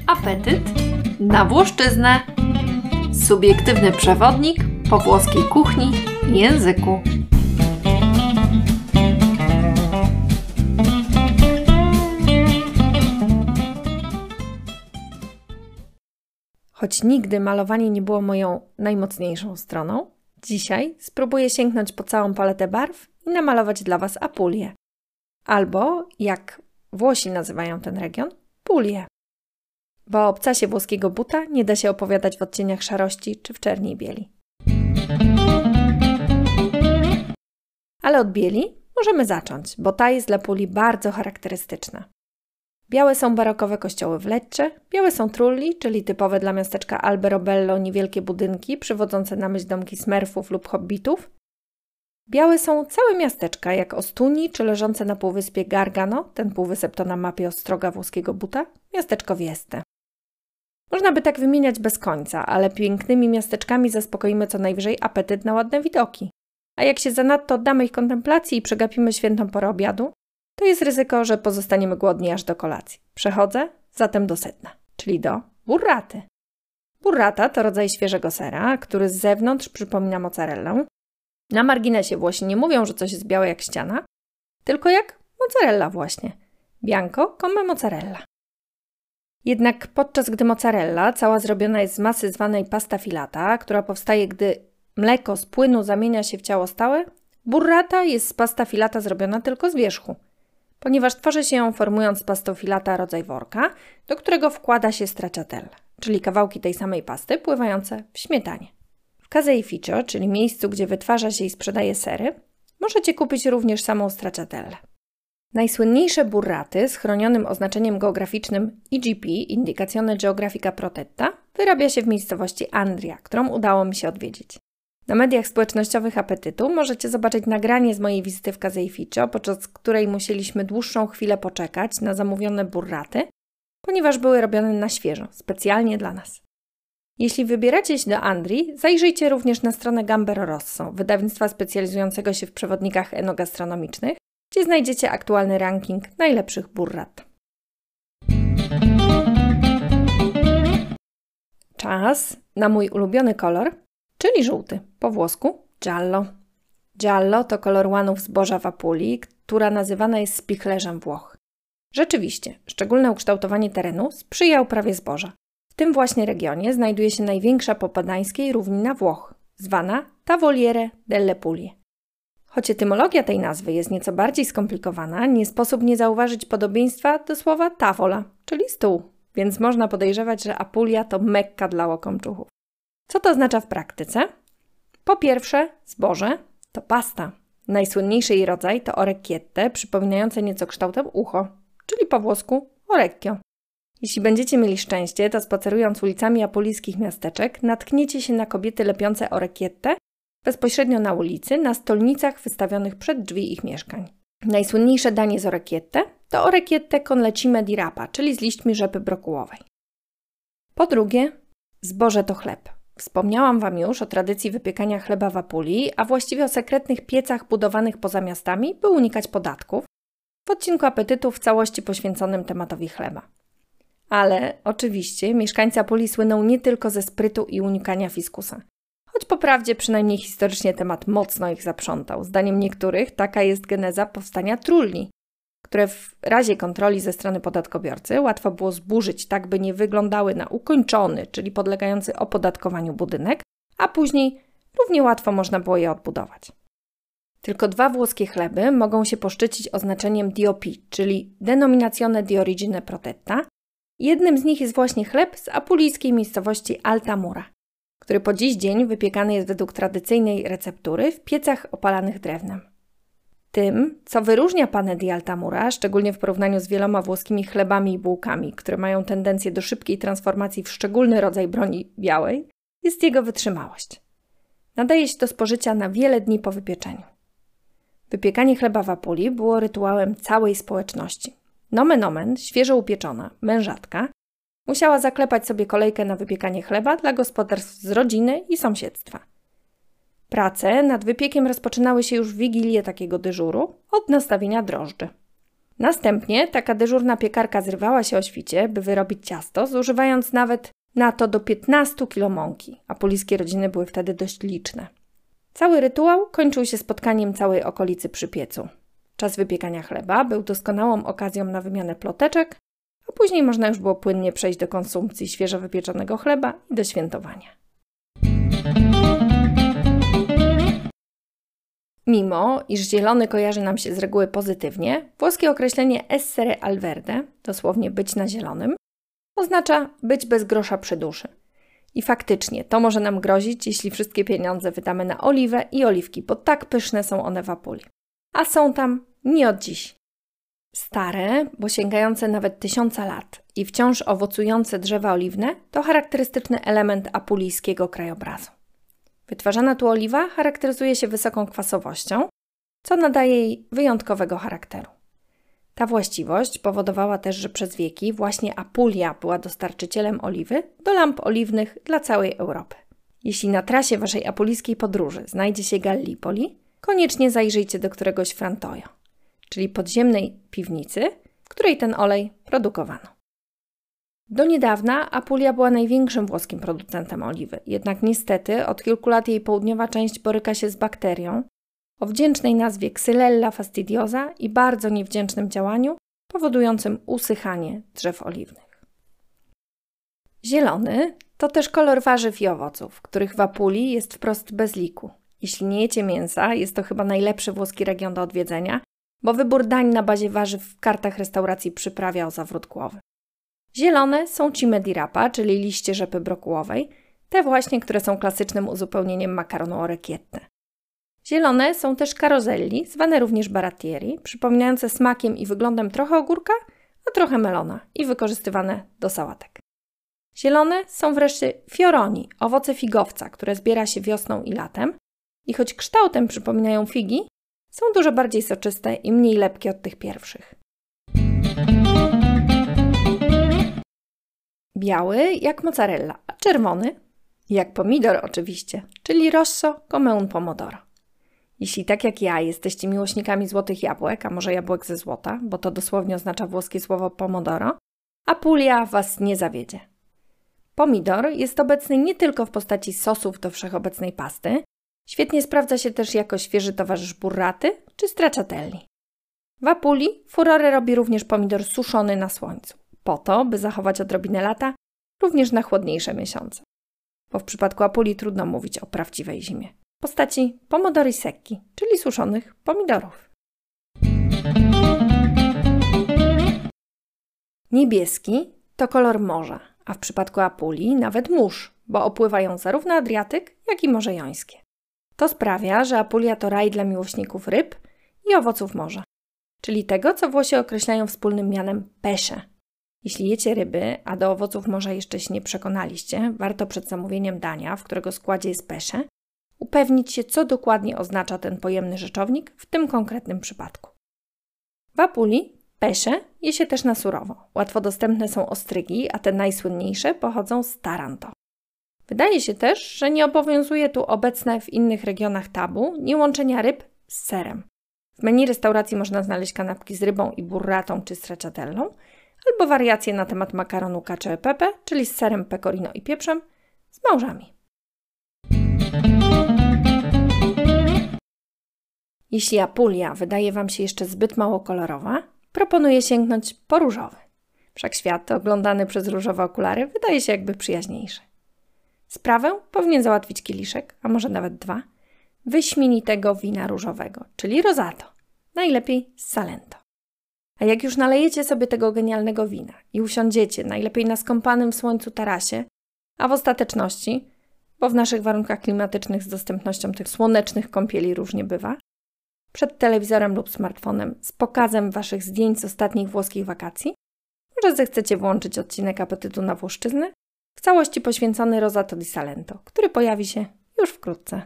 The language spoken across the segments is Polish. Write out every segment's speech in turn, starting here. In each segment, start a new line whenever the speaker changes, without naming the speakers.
Apetyt na Włoszczyznę. Subiektywny przewodnik po włoskiej kuchni i języku. Choć nigdy malowanie nie było moją najmocniejszą stroną, dzisiaj spróbuję sięgnąć po całą paletę barw i namalować dla Was Apulię. Albo, jak Włosi nazywają ten region, Pulię. Bo o obcasie włoskiego buta nie da się opowiadać w odcieniach szarości czy w czerni i bieli. Ale od bieli możemy zacząć, bo ta jest dla Puli bardzo charakterystyczna. Białe są barokowe kościoły w Lecce, białe są trulli, czyli typowe dla miasteczka Alberobello niewielkie budynki przywodzące na myśl domki smerfów lub hobbitów. Białe są całe miasteczka, jak Ostuni, czy leżące na półwyspie Gargano, ten półwysep to na mapie ostroga włoskiego buta, miasteczko Vieste. Można by tak wymieniać bez końca, ale pięknymi miasteczkami zaspokoimy co najwyżej apetyt na ładne widoki. A jak się zanadto oddamy ich kontemplacji i przegapimy świętą porę obiadu, to jest ryzyko, że pozostaniemy głodni aż do kolacji. Przechodzę zatem do sedna, czyli do burraty. Burrata to rodzaj świeżego sera, który z zewnątrz przypomina mozzarellę. Na marginesie Włosi nie mówią, że coś jest białe jak ściana, tylko jak mozzarella właśnie. Bianco come mozzarella. Jednak podczas gdy mozzarella cała zrobiona jest z masy zwanej pasta filata, która powstaje, gdy mleko z płynu zamienia się w ciało stałe, burrata jest z pasta filata zrobiona tylko z wierzchu, ponieważ tworzy się ją formując z pastą filata rodzaj worka, do którego wkłada się stracciatelle, czyli kawałki tej samej pasty pływające w śmietanie. W caseificio, czyli miejscu, gdzie wytwarza się i sprzedaje sery, możecie kupić również samą stracciatellę. Najsłynniejsze burraty z chronionym oznaczeniem geograficznym IGP, Indicazione Geografica Protetta, wyrabia się w miejscowości Andria, którą udało mi się odwiedzić. Na mediach społecznościowych Apetytu możecie zobaczyć nagranie z mojej wizyty w caseificio, podczas której musieliśmy dłuższą chwilę poczekać na zamówione burraty, ponieważ były robione na świeżo, specjalnie dla nas. Jeśli wybieracie się do Andrii, zajrzyjcie również na stronę Gambero Rosso, wydawnictwa specjalizującego się w przewodnikach enogastronomicznych, gdzie znajdziecie aktualny ranking najlepszych burrat. Czas na mój ulubiony kolor, czyli żółty, po włosku giallo. Giallo to kolor łanów zboża w Apulii, która nazywana jest spichlerzem Włoch. Rzeczywiście, szczególne ukształtowanie terenu sprzyja uprawie zboża. W tym właśnie regionie znajduje się największa popaddańskiej równina Włoch, zwana Tavoliere delle Pulie. Choć etymologia tej nazwy jest nieco bardziej skomplikowana, nie sposób nie zauważyć podobieństwa do słowa tavola, czyli stół, więc można podejrzewać, że Apulia to Mekka dla łokomczuchów. Co to oznacza w praktyce? Po pierwsze, zboże to pasta. Najsłynniejszy jej rodzaj to orecchiette, przypominające nieco kształtem ucho, czyli po włosku orecchio. Jeśli będziecie mieli szczęście, to spacerując ulicami apulijskich miasteczek natkniecie się na kobiety lepiące orecchiette bezpośrednio na ulicy, na stolnicach wystawionych przed drzwi ich mieszkań. Najsłynniejsze danie z orecchiette to orecchiette con lecime di rapa, czyli z liśćmi rzepy brokułowej. Po drugie, zboże to chleb. Wspomniałam Wam już o tradycji wypiekania chleba w Apulii, a właściwie o sekretnych piecach budowanych poza miastami, by unikać podatków, w odcinku Apetytu w całości poświęconym tematowi chleba. Ale oczywiście mieszkańcy Apulii słyną nie tylko ze sprytu i unikania fiskusa. Choć po prawdzie przynajmniej historycznie temat mocno ich zaprzątał. Zdaniem niektórych taka jest geneza powstania trulli, które w razie kontroli ze strony podatkobiorcy łatwo było zburzyć tak, by nie wyglądały na ukończony, czyli podlegający opodatkowaniu budynek, a później równie łatwo można było je odbudować. Tylko dwa włoskie chleby mogą się poszczycić oznaczeniem DOP, czyli Denominazione di Origine Protetta. Jednym z nich jest właśnie chleb z apulijskiej miejscowości Altamura, który po dziś dzień wypiekany jest według tradycyjnej receptury w piecach opalanych drewnem. Tym, co wyróżnia pane di Altamura, szczególnie w porównaniu z wieloma włoskimi chlebami i bułkami, które mają tendencję do szybkiej transformacji w szczególny rodzaj broni białej, jest jego wytrzymałość. Nadaje się do spożycia na wiele dni po wypieczeniu. Wypiekanie chleba w Apulii było rytuałem całej społeczności. Nomen omen, świeżo upieczona mężatka musiała zaklepać sobie kolejkę na wypiekanie chleba dla gospodarstw z rodziny i sąsiedztwa. Prace nad wypiekiem rozpoczynały się już w wigilię takiego dyżuru od nastawienia drożdży. Następnie taka dyżurna piekarka zrywała się o świcie, by wyrobić ciasto, zużywając nawet na to do 15 kg mąki. Apulijskie rodziny były wtedy dość liczne. Cały rytuał kończył się spotkaniem całej okolicy przy piecu. Czas wypiekania chleba był doskonałą okazją na wymianę ploteczek, a później można już było płynnie przejść do konsumpcji świeżo wypieczonego chleba i do świętowania. Mimo, iż zielony kojarzy nam się z reguły pozytywnie, włoskie określenie essere al verde, dosłownie być na zielonym, oznacza być bez grosza przy duszy. I faktycznie to może nam grozić, jeśli wszystkie pieniądze wydamy na oliwę i oliwki, bo tak pyszne są one w Apulii. A są tam nie od dziś. Stare, bo sięgające nawet 1000 lat i wciąż owocujące drzewa oliwne to charakterystyczny element apulijskiego krajobrazu. Wytwarzana tu oliwa charakteryzuje się wysoką kwasowością, co nadaje jej wyjątkowego charakteru. Ta właściwość powodowała też, że przez wieki właśnie Apulia była dostarczycielem oliwy do lamp oliwnych dla całej Europy. Jeśli na trasie waszej apulijskiej podróży znajdzie się Gallipoli, koniecznie zajrzyjcie do któregoś frantoio, czyli podziemnej piwnicy, w której ten olej produkowano. Do niedawna Apulia była największym włoskim producentem oliwy, jednak niestety od kilku lat jej południowa część boryka się z bakterią o wdzięcznej nazwie Xylella fastidiosa i bardzo niewdzięcznym działaniu powodującym usychanie drzew oliwnych. Zielony to też kolor warzyw i owoców, których w Apulii jest wprost bez liku. Jeśli nie jecie mięsa, jest to chyba najlepszy włoski region do odwiedzenia, bo wybór dań na bazie warzyw w kartach restauracji przyprawia o zawrót głowy. Zielone są cime di rapa, czyli liście rzepy brokułowej, te właśnie, które są klasycznym uzupełnieniem makaronu orecchiette. Zielone są też karozelli, zwane również barattieri, przypominające smakiem i wyglądem trochę ogórka, a trochę melona i wykorzystywane do sałatek. Zielone są wreszcie fioroni, owoce figowca, które zbiera się wiosną i latem i choć kształtem przypominają figi, są dużo bardziej soczyste i mniej lepkie od tych pierwszych. Biały jak mozzarella, a czerwony jak pomidor oczywiście, czyli rosso come un pomodoro. Jeśli tak jak ja jesteście miłośnikami złotych jabłek, a może jabłek ze złota, bo to dosłownie oznacza włoskie słowo pomodoro, Apulia was nie zawiedzie. Pomidor jest obecny nie tylko w postaci sosów do wszechobecnej pasty, świetnie sprawdza się też jako świeży towarzysz burraty czy stracciatelli. W Apulii furorę robi również pomidor suszony na słońcu, po to, by zachować odrobinę lata również na chłodniejsze miesiące. Bo w przypadku Apulii trudno mówić o prawdziwej zimie. W postaci pomodori secchi, czyli suszonych pomidorów. Niebieski to kolor morza, a w przypadku Apulii nawet mórz, bo opływa ją zarówno Adriatyk, jak i Morze Jońskie. To sprawia, że Apulia to raj dla miłośników ryb i owoców morza, czyli tego, co Włosi określają wspólnym mianem pesce. Jeśli jecie ryby, a do owoców morza jeszcze się nie przekonaliście, warto przed zamówieniem dania, w którego składzie jest pesce, upewnić się, co dokładnie oznacza ten pojemny rzeczownik w tym konkretnym przypadku. W Apulii pesce je się też na surowo. Łatwo dostępne są ostrygi, a te najsłynniejsze pochodzą z Taranto. Wydaje się też, że nie obowiązuje tu obecne w innych regionach tabu nie łączenia ryb z serem. W menu restauracji można znaleźć kanapki z rybą i burratą czy stracciatellą, albo wariacje na temat makaronu cacio e pepe, czyli z serem pecorino i pieprzem, z małżami. Jeśli Apulia wydaje Wam się jeszcze zbyt mało kolorowa, proponuję sięgnąć po różowy. Wszak świat oglądany przez różowe okulary wydaje się jakby przyjaźniejszy. Sprawę powinien załatwić kieliszek, a może nawet 2, wyśmienitego wina różowego, czyli rosato, najlepiej z Salento. A jak już nalejecie sobie tego genialnego wina i usiądziecie najlepiej na skąpanym w słońcu tarasie, a w ostateczności, bo w naszych warunkach klimatycznych z dostępnością tych słonecznych kąpieli różnie bywa, przed telewizorem lub smartfonem z pokazem Waszych zdjęć z ostatnich włoskich wakacji, może zechcecie włączyć odcinek Apetytu na Włoszczyznę, w całości poświęcony Rosato di Salento, który pojawi się już wkrótce.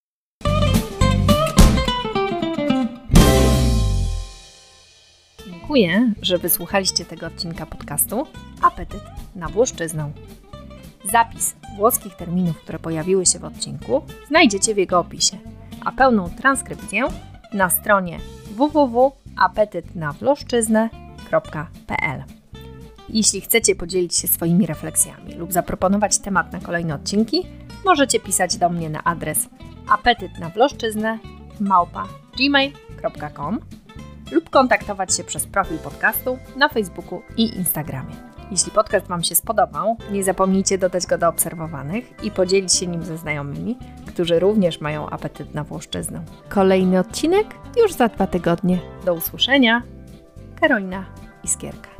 Dziękuję, że wysłuchaliście tego odcinka podcastu Apetyt na Włoszczyznę. Zapis włoskich terminów, które pojawiły się w odcinku, znajdziecie w jego opisie, a pełną transkrypcję na stronie www.apetyt.com. apetytnawloszczyznę.pl. Jeśli chcecie podzielić się swoimi refleksjami lub zaproponować temat na kolejne odcinki, możecie pisać do mnie na adres apetytnawloszczyznę@gmail.com lub kontaktować się przez profil podcastu na Facebooku i Instagramie. Jeśli podcast Wam się spodobał, nie zapomnijcie dodać go do obserwowanych i podzielić się nim ze znajomymi, którzy również mają apetyt na włoszczyznę. Kolejny odcinek już za 2 tygodnie. Do usłyszenia. Karolina Iskierka.